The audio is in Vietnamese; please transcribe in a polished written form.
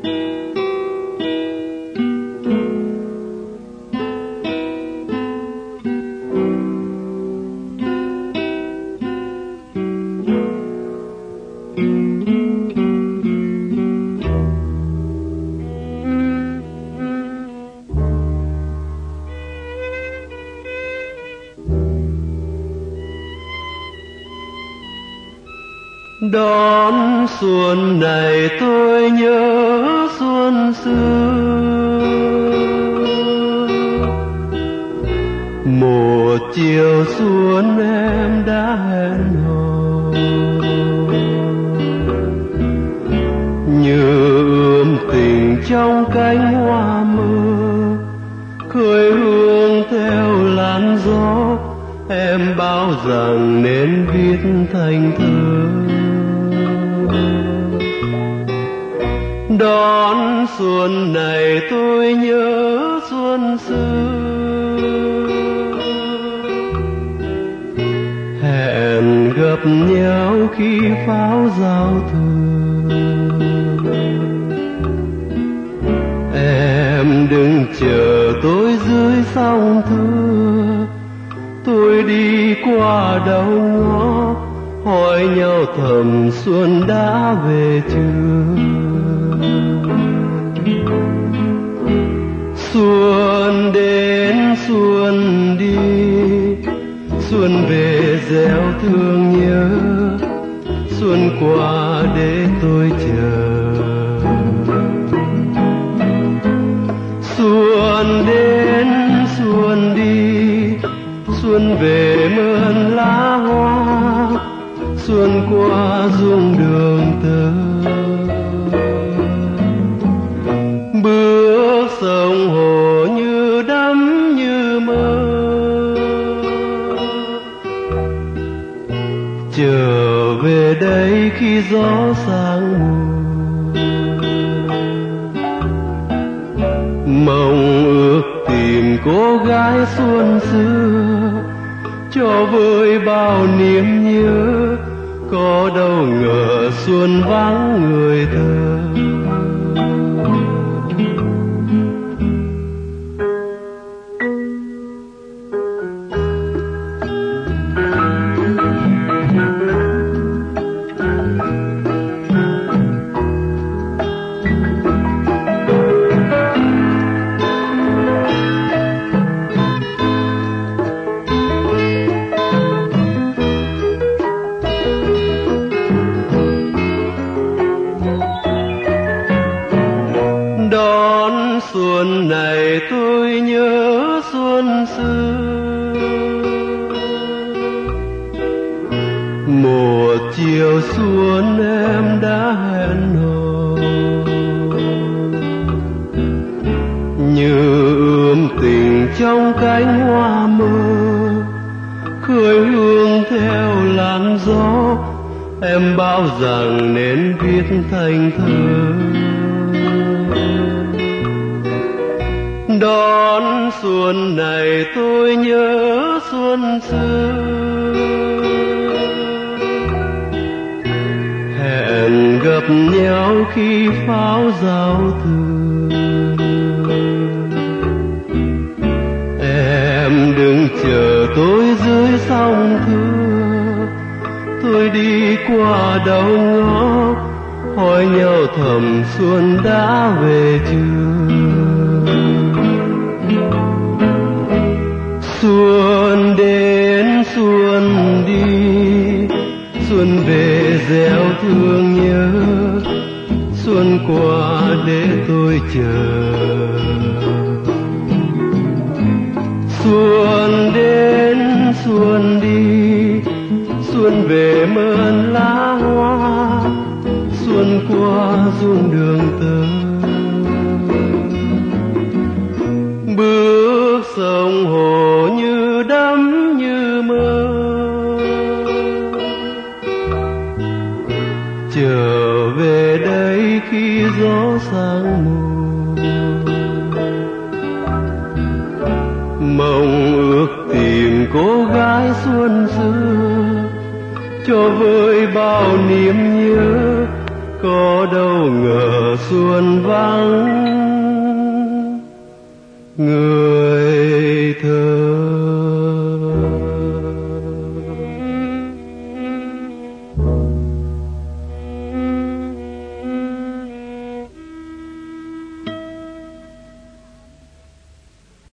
Đón xuân này tôi nhớ xuân xưa, một chiều xuân em đã hẹn hò, như ươm tình trong cánh hoa mơ, khơi hương theo làn gió, em bảo rằng nên viết thành thơ. Đón xuân này tôi nhớ xuân xưa, hẹn gặp nhau khi pháo giao thừa. Em đừng chờ tôi dưới sông thưa, tôi đi qua đầu ngõ, hỏi nhau thầm xuân đã về chưa. Xuân đến xuân đi, xuân về gieo thương nhớ, xuân qua để tôi chờ. Xuân đến xuân đi, xuân về mơn lá hoa, xuân qua rung đường tơ. Bước sông hồ như đắm như mơ, trở về đây khi gió sang mùa. Mong ước tìm cô gái xuân xưa, cho vơi bao niềm nhớ, có đâu ngờ xuân vắng người thơ. Đón xuân này tôi nhớ xuân xưa, một chiều xuân em đã hẹn hò, như ươm tình trong cánh hoa mơ, khơi hương theo làn gió, em bảo rằng nên viết thành thơ. Đón xuân này tôi nhớ xuân xưa, hẹn gặp nhau khi pháo giao thừa. Em đừng chờ tôi dưới sông thưa, tôi đi qua đầu ngõ, hỏi nhau thầm xuân đã về chưa. Xuân đến xuân đi, xuân về gieo thương nhớ, xuân qua để tôi chờ. Xuân đến xuân đi, xuân về mơn lá hoa, xuân qua rung đường tơ. Bước sông hồ như đắm như mơ, trở về đây khi gió sang mùa. Mong ước tìm cô gái xuân xưa, cho vơi bao niềm nhớ, có đâu ngờ xuân vắng người